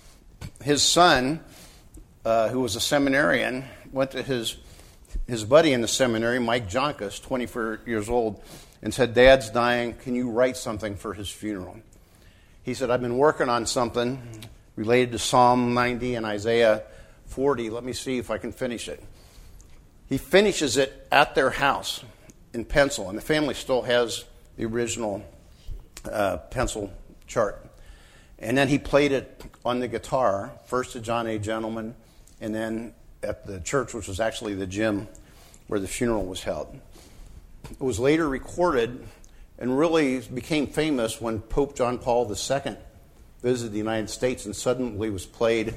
Speaker 3: His son, uh, who was a seminarian, went to his his buddy in the seminary, Mike Jonkus, twenty-four years old, and said, "Dad's dying. Can you write something for his funeral?" He said, "I've been working on something related to Psalm ninety and Isaiah forty. Let me see if I can finish it." He finishes it at their house in pencil, and the family still has the original uh, pencil chart. And then he played it on the guitar, first to John A. Gentleman, and then at the church, which was actually the gym where the funeral was held. It was later recorded and really became famous when Pope John Paul the Second visited the United States and suddenly was played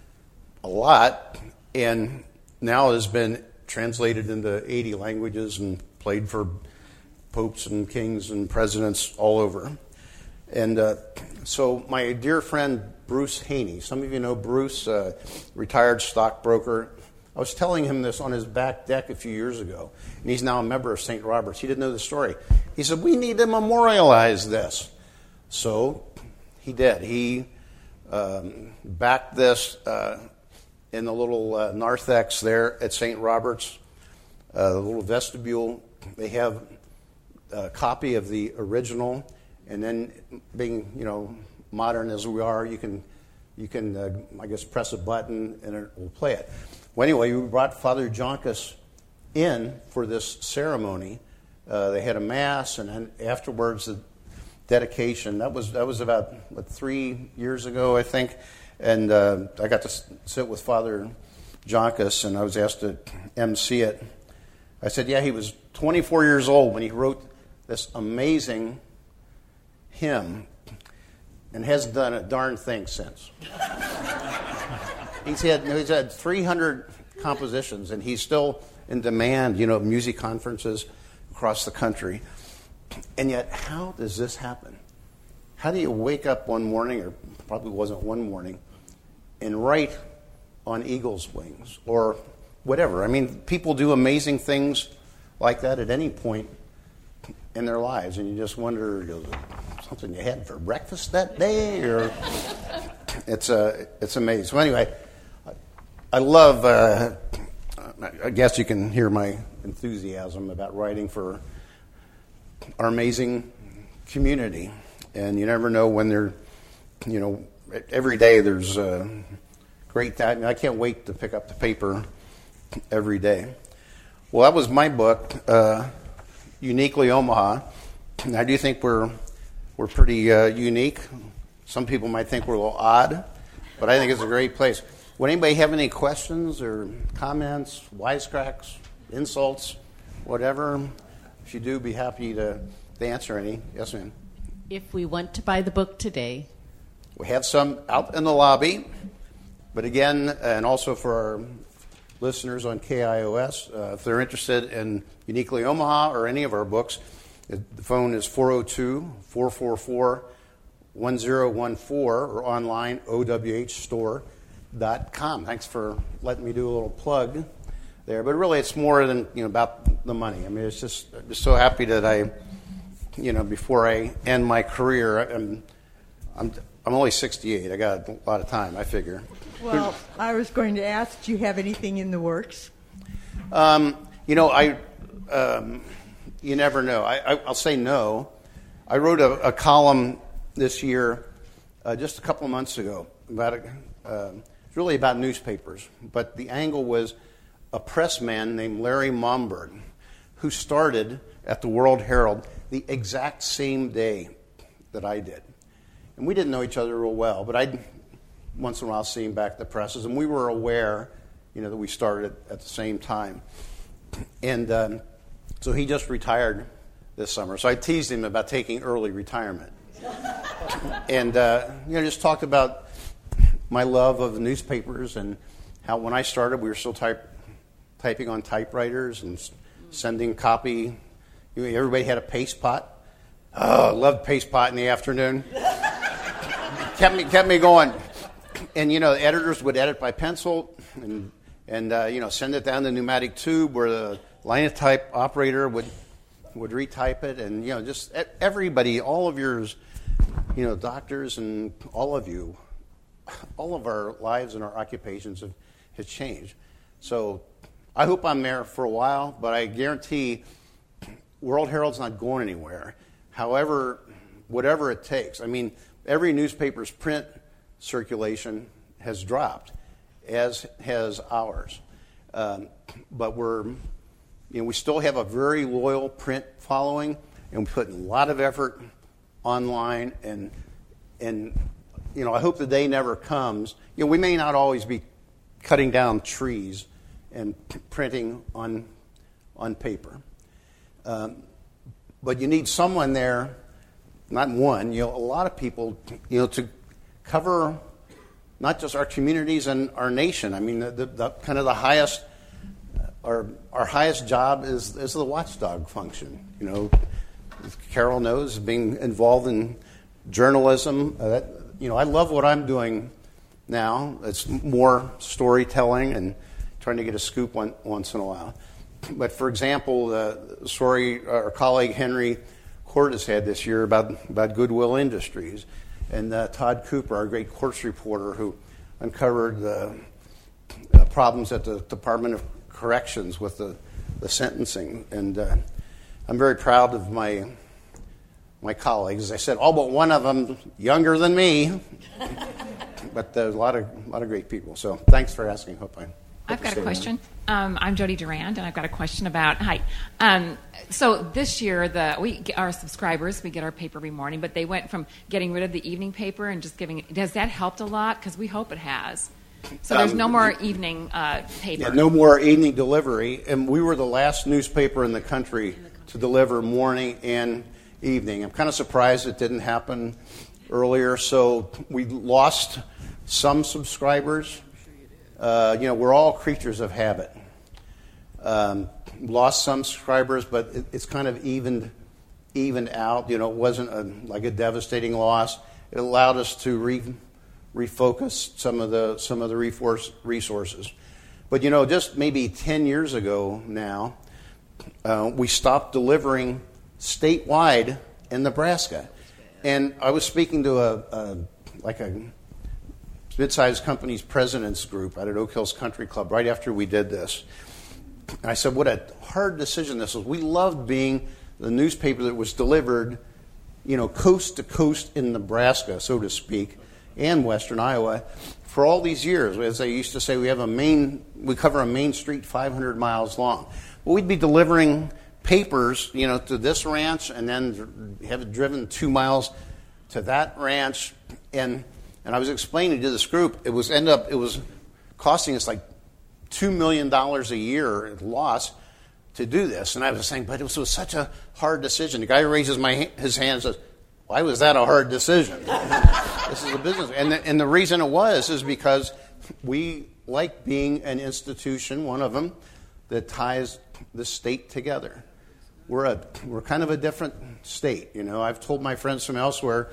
Speaker 3: a lot, and now has been translated into eighty languages and played for popes and kings and presidents all over. And uh, so my dear friend Bruce Haney, some of you know Bruce, uh, retired stockbroker. I was telling him this on his back deck a few years ago, and he's now a member of Saint Robert's. He didn't know the story. He said, "We need to memorialize this." So he did. He um, backed this uh, in the little uh, narthex there at Saint Robert's, uh, the little vestibule. They have a copy of the original, and then being, you know, modern as we are, you can, you can, uh, I guess, press a button and it will play it. Well, anyway, we brought Father Jonkus in for this ceremony. Uh, they had a mass, and then afterwards the dedication. That was that was about what, three years ago, I think. And uh, I got to sit with Father Jonkus, and I was asked to emcee it. I said, yeah, he was twenty-four years old when he wrote this amazing hymn and hasn't done a darn thing since. He's had he's had three hundred compositions, and he's still in demand, you know, music conferences across the country. And yet, how does this happen? How do you wake up one morning, or probably wasn't one morning, and write On Eagle's Wings or whatever? I mean, people do amazing things like that at any point in their lives, and you just wonder, you know, something you had for breakfast that day, or it's uh, it's amazing. So anyway, I love. Uh, I guess you can hear my enthusiasm about writing for our amazing community, and you never know when they're, you know, every day there's a great time. I can't wait to pick up the paper every day. Well, that was my book, uh, Uniquely Omaha. And I do think we're we're pretty uh, unique. Some people might think we're a little odd, but I think it's a great place. Would anybody have any questions or comments, wisecracks, insults, whatever? If you do, be happy to, to answer any. Yes, ma'am.
Speaker 5: If we want to buy the book today,
Speaker 3: we have some out in the lobby. But again, and also for our listeners on K I O S, uh, if they're interested in Uniquely Omaha or any of our books, the phone is four oh two, four four four, one zero one four or online, O W H store dot com. Thanks for letting me do a little plug there. But really, it's more than, you know, about the money. I mean, it's just, I'm just so happy that I, you know, before I end my career, I'm, I'm, I'm only sixty-eight. I got a lot of time, I figure.
Speaker 6: Well, I was going to ask, do you have anything in the works?
Speaker 3: Um, you know, I, um, you never know. I, I, I'll say no. I wrote a, a column this year, uh, just a couple of months ago, about a, uh, it's really about newspapers. But the angle was a pressman named Larry Momberg, who started at the World Herald the exact same day that I did. And we didn't know each other real well, but I'd once in a while see him back at the presses, and we were aware, you know, that we started at, at the same time. And um, so he just retired this summer. So I teased him about taking early retirement. And, uh, you know, just talked about my love of newspapers and how when I started we were still type, typing on typewriters and s- sending copy. You know, everybody had a paste pot. Oh, I loved paste pot in the afternoon. kept me kept me going. And, you know, the editors would edit by pencil and, and uh, you know, send it down the pneumatic tube where the linotype operator would would retype it. And, you know, just everybody, all of yours, you know, doctors and all of you, all of our lives and our occupations have, have changed. So I hope I'm there for a while, but I guarantee World Herald's not going anywhere. However, whatever it takes. I mean, every newspaper's print circulation has dropped, as has ours. Um, but we're, you know, we still have a very loyal print following, and we put in a lot of effort online. And and you know, I hope the day never comes. You know, we may not always be cutting down trees and p- printing on on paper, um, but you need someone there, not one. You know, a lot of people, you know, to cover not just our communities and our nation. I mean, the, the, the kind of the highest, our our highest job is is the watchdog function. You know, as Carol knows, being involved in journalism. Uh, that, you know, I love what I'm doing now. It's more storytelling and trying to get a scoop one, once in a while. But for example, the story our colleague Henry Cordes had this year about about Goodwill Industries. And uh, Todd Cooper, our great courts reporter, who uncovered the uh, problems at the Department of Corrections with the, the sentencing. And uh, I'm very proud of my my colleagues. As I said, all but one of them younger than me, but there's a lot of a lot of great people. So thanks for asking. Hope I.
Speaker 7: I've got a question. Um, I'm Jody Durand, and I've got a question about hi. Um, so this year, the we get our subscribers, we get our paper every morning, but they went from getting rid of the evening paper and just giving. Has that helped a lot? Because we hope it has. So there's um, no more evening uh, paper.
Speaker 3: Yeah, no more evening delivery, and we were the last newspaper in the country, in the country. to deliver morning and evening. I'm kind of surprised it didn't happen earlier. So we lost some subscribers. Uh, you know, we're all creatures of habit. Um, lost some subscribers, but it, it's kind of evened evened out. You know, it wasn't a, like a devastating loss. It allowed us to re, refocus some of the some of the reforce, resources. But you know, just maybe ten years ago now, uh, we stopped delivering statewide in Nebraska, and I was speaking to a, a like a. mid-sized company's president's group out at Oak Hills Country Club right after we did this. And I said, what a hard decision this was. We loved being the newspaper that was delivered, you know, coast to coast in Nebraska, so to speak, and western Iowa for all these years. As I used to say, we have a main, we cover a main street five hundred miles long. Well, we'd be delivering papers, you know, to this ranch and then have it driven two miles to that ranch. And And I was explaining to this group, it was end up it was costing us like two million dollars a year loss to do this. And I was saying, but it was, it was such a hard decision. The guy raises my his hand and says, "Why was that a hard decision?" This is a business, and the, and the reason it was is because we like being an institution, one of them, that ties the state together. We're a we're kind of a different state, you know. I've told my friends from elsewhere,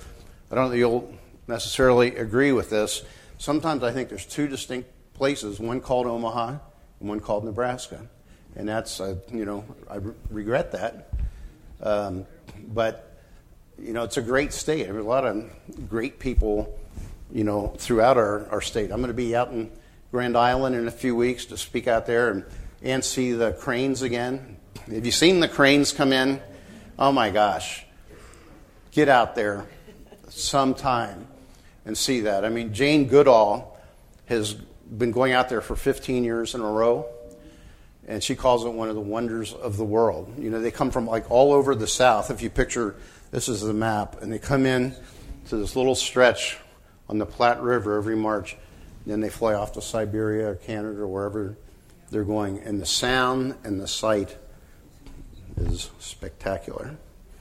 Speaker 3: I don't know that you'll necessarily agree with this. Sometimes I think there's two distinct places, one called Omaha and one called Nebraska. And that's, uh, you know, I re- regret that. Um, but, you know, it's a great state. There's a lot of great people, you know, throughout our, our state. I'm going to be out in Grand Island in a few weeks to speak out there and, and see the cranes again. Have you seen the cranes come in? Oh, my gosh. Get out there sometime and see that. I mean, Jane Goodall has been going out there for fifteen years in a row. And she calls it one of the wonders of the world. You know, they come from like all over the South. If you picture, this is the map, and they come in to this little stretch on the Platte River every March. Then they fly off to Siberia or Canada or wherever they're going. And the sound and the sight is spectacular.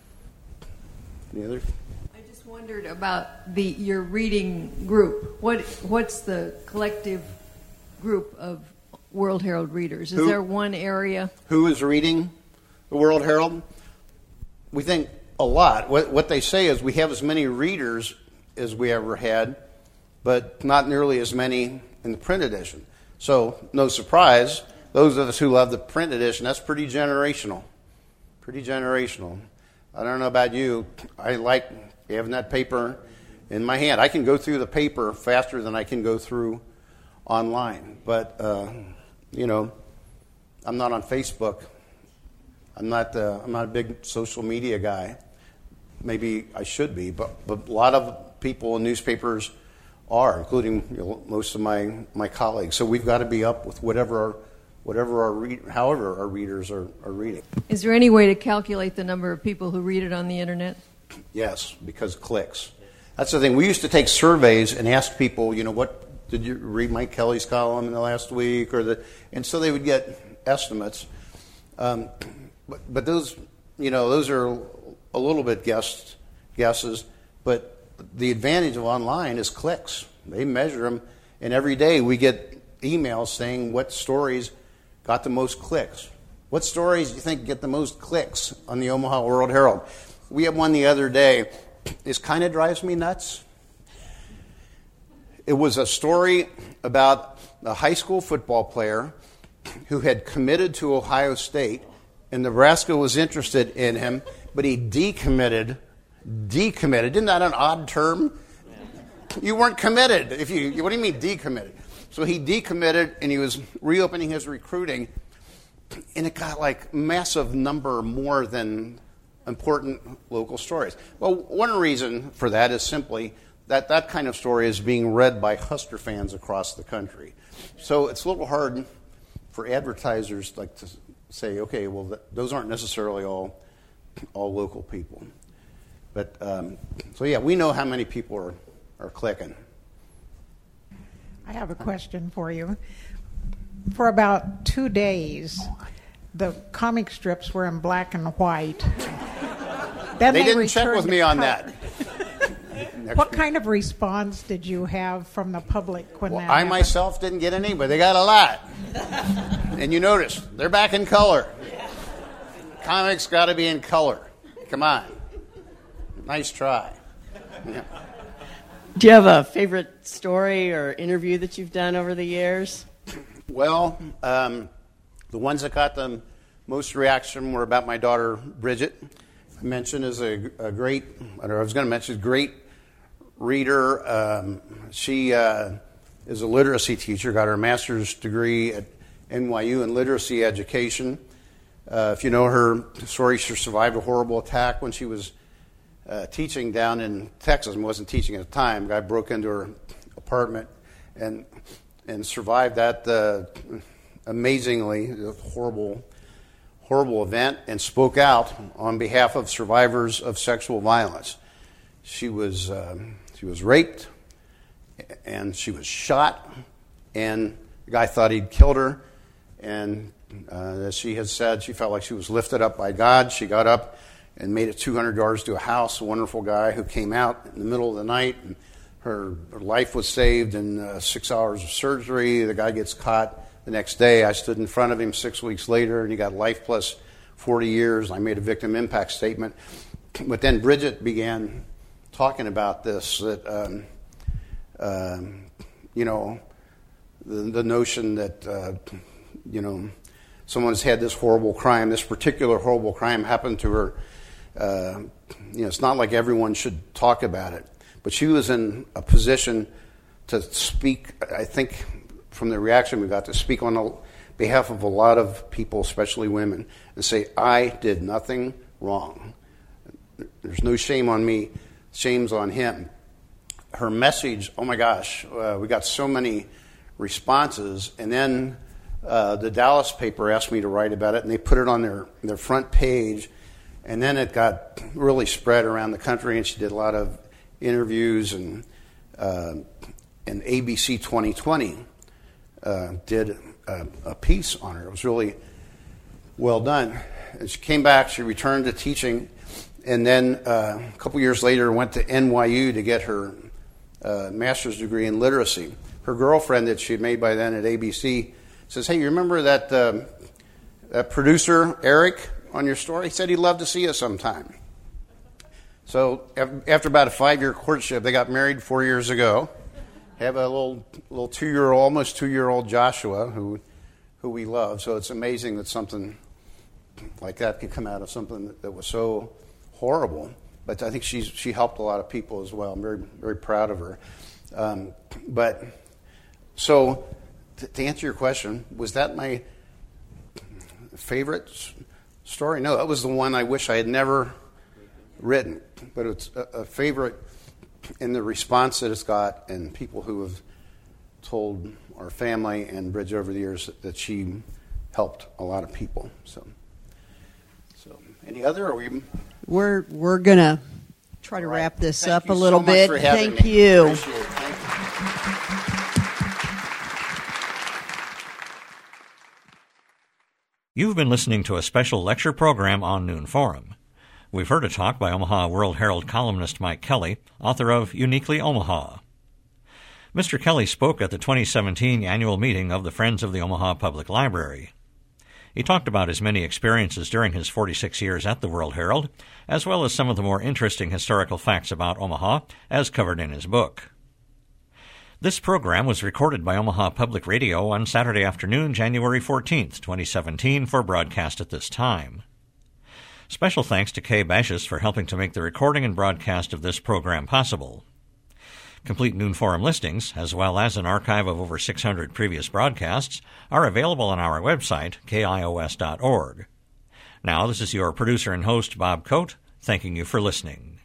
Speaker 3: Any other?
Speaker 6: I just wondered about the your reading group. What what's the collective group of World Herald readers? Is
Speaker 3: Who,
Speaker 6: there one area?
Speaker 3: Who is reading the World Herald? We think a lot. What, what they say is we have as many readers as we ever had, but not nearly as many in the print edition. So, no surprise, those of us who love the print edition, that's pretty generational. Pretty generational. I don't know about you. I like having that paper in my hand. I can go through the paper faster than I can go through online. But, uh, you know, I'm not on Facebook. I'm not. Uh, I'm not a big social media guy. Maybe I should be, but, but a lot of people in newspapers are, including you know, most of my, my colleagues. So we've got to be up with whatever our, whatever our read, however our readers are, are reading.
Speaker 6: Is there any way to calculate the number of people who read it on the internet?
Speaker 3: Yes, because clicks. That's the thing. We used to take surveys and ask people, you know, what did you read Mike Kelly's column in the last week, or the, and so they would get estimates. Um, but, but those, you know, those are a little bit guessed guesses. But the advantage of online is clicks. They measure them, and every day we get emails saying what stories got the most clicks. What stories do you think get the most clicks on the Omaha World Herald? We had one the other day. This kind of drives me nuts. It was a story about a high school football player who had committed to Ohio State, and Nebraska was interested in him, but he decommitted. Decommitted. Isn't that an odd term? You weren't committed. If you, what do you mean decommitted? So he decommitted, and he was reopening his recruiting, and it got like massive number more than important local stories. Well, one reason for that is simply that that kind of story is being read by Husker fans across the country. So it's a little hard for advertisers like to say, okay, well, th- those aren't necessarily all all local people. But um, so yeah, we know how many people are, are clicking.
Speaker 8: I have a question for you. For about two days, the comic strips were in black and white. Then
Speaker 3: they,
Speaker 8: they
Speaker 3: didn't check with me on
Speaker 8: color.
Speaker 3: that.
Speaker 8: What kind of response did you have from the public when
Speaker 3: well,
Speaker 8: that
Speaker 3: I
Speaker 8: happened?
Speaker 3: myself didn't get any, but they got a lot. And you notice, they're back in color. Comics got to be in color. Come on. Nice try. Yeah.
Speaker 4: Do you have a favorite story or interview that you've done over the years?
Speaker 3: Well, um, the ones that got the most reaction were about my daughter, Bridget. I mentioned as a, a great, or I was going to mention, a great reader. Um, she uh, is a literacy teacher, got her master's degree at N Y U in literacy education. Uh, if you know her story, she survived a horrible attack when she was uh, teaching down in Texas and wasn't teaching at the time. A guy broke into her apartment and and survived that uh, amazingly horrible, horrible event and spoke out on behalf of survivors of sexual violence. She was um, she was raped and she was shot, and the guy thought he'd killed her. And uh, as she has said, she felt like she was lifted up by God. She got up and made it two hundred yards to a house, a wonderful guy who came out in the middle of the night, and her, her life was saved in uh, six hours of surgery. The guy gets caught the next day. I stood in front of him six weeks later, and he got life plus forty years. I made a victim impact statement. But then Bridget began talking about this, that, um, um, you know, the, the notion that, uh, you know, someone's had this horrible crime, this particular horrible crime happened to her. Uh, you know, it's not like everyone should talk about it. But she was in a position to speak, I think, from the reaction we got, to speak on the behalf of a lot of people, especially women, and say, I did nothing wrong. There's no shame on me, shame's on him. Her message, oh my gosh, uh, we got so many responses, and then uh, the Dallas paper asked me to write about it, and they put it on their, their front page, and then it got really spread around the country, and she did a lot of interviews, and uh, and A B C twenty twenty uh, did a, a piece on her. It was really well done. And she came back, she returned to teaching, and then uh, a couple years later went to N Y U to get her uh, master's degree in literacy. Her girlfriend that she had made by then at A B C says, hey, you remember that, uh, that producer, Eric, on your story? He said he'd love to see us sometime. So after about a five-year courtship, they got married four years ago. Have a little little two-year-old, almost two-year-old Joshua, who who we love. So it's amazing that something like that could come out of something that, that was so horrible. But I think she's she helped a lot of people as well. I'm very very proud of her. Um, but so to, to answer your question, was that my favorite story? No, that was the one I wish I had never written, but it's a, a favorite in the response that it's got, and people who have told our family and Bridge over the years that, that she helped a lot of people. So, so any other? Are we?
Speaker 4: We're we're gonna try to
Speaker 3: right.
Speaker 4: wrap this
Speaker 3: Thank
Speaker 4: up a
Speaker 3: you
Speaker 4: little
Speaker 3: so much
Speaker 4: bit.
Speaker 3: for having
Speaker 4: Thank
Speaker 3: me.
Speaker 4: you.
Speaker 3: Appreciate it. Thank you.
Speaker 1: You've been listening to a special lecture program on Noon Forum. We've heard a talk by Omaha World Herald columnist Mike Kelly, author of Uniquely Omaha. Mister Kelly spoke at the twenty seventeen annual meeting of the Friends of the Omaha Public Library. He talked about his many experiences during his forty-six years at the World Herald, as well as some of the more interesting historical facts about Omaha, as covered in his book. This program was recorded by Omaha Public Radio on Saturday afternoon, January fourteenth, twenty seventeen, for broadcast at this time. Special thanks to Kay Bashis for helping to make the recording and broadcast of this program possible. Complete Noon Forum listings, as well as an archive of over six hundred previous broadcasts, are available on our website, K I O S dot org. Now, this is your producer and host, Bob Coate, thanking you for listening.